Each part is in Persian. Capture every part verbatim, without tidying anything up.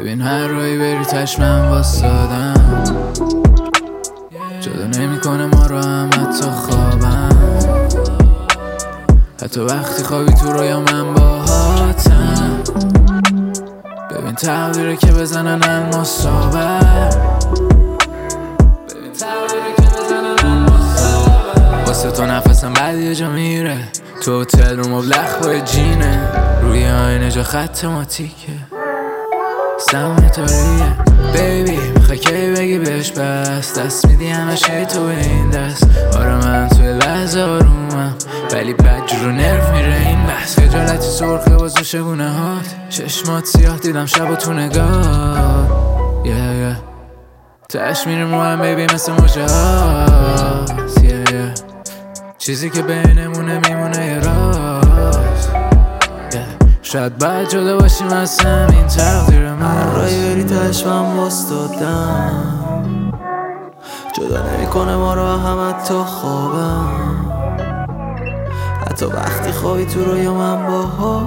ببین هر رایی بری تش من واسادم، جدا نمی کنه ما رو هم حتی خوابم، حتی وقتی خوابی تو رویا من باهاتم. ببین تقدیره که بزنن المصابر، ببین تقدیره که بزنن المصابر. واسه تو نفسم بعد یه جا میره، تو هتل رو مبلخ با جینه، روی آینه جا خط ماتیکه، سمه تاریه. بیبی میخوای کی بگی بهش بس، دست میدی همش هی تو به این دست. آره من توی لحظه آرومم ولی بد رو نرف میره این بس. خجالتی سرخه باز رو شبونه هات، چشمات سیاه دیدم شب و تو نگاه. yeah, yeah. تش میره موهم بیبی مثل موجه هات. yeah, yeah. چیزی که بینمونه میمونه یه راست. yeah. شاید باید جدا باشیم از همین تقدیر من. رای بری تش من واسدادم، جدا نمی کنه ما رو هم حتی خوابم، حتی وقتی خوابی تو رویا من باهاتم.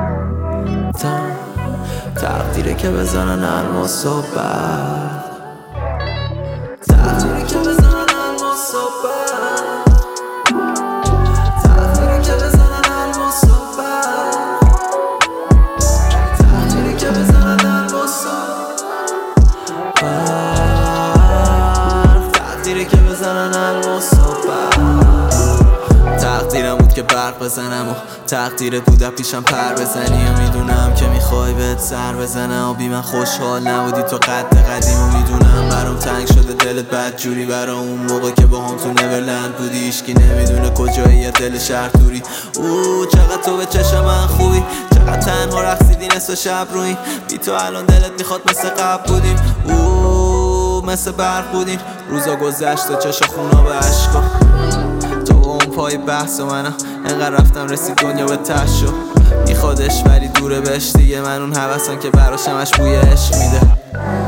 تقدیره که بزنن المصابر، تقدیره که بزنن المصابر، تقدیره که بزنن المصابر، تقدیره که بزنن المصابر، تقدیره که بزنن المصابر. تقدیرم بود که برق بزنم و تقدیرت بود پیشم پر بزنی، و میدونم که میخوای بهت سر بزنم و بی من خوشحال نبودی تو قد قدیم، و میدونم برام تنگ شده دلت بد جوری برا اون موقع که با هم تو نورلند بودی. ایشکی نمیدونه کجایی دل شهر توری. اوه چقدر تو به چشم من خوبی، چقدر تنها رقصیدی نصف شب روی بی تو الان دلت میخواد مثل قبل بودیم. اوه مثل برق بودیم روزا گذشت و چشا خونا به عشقا، پای بحث و منم انقدر رفتم رسید دنیا به تش شد. میخوادش ولی دوره بهش دیگه، من اون حوثم که براش همش بوی عشق میده.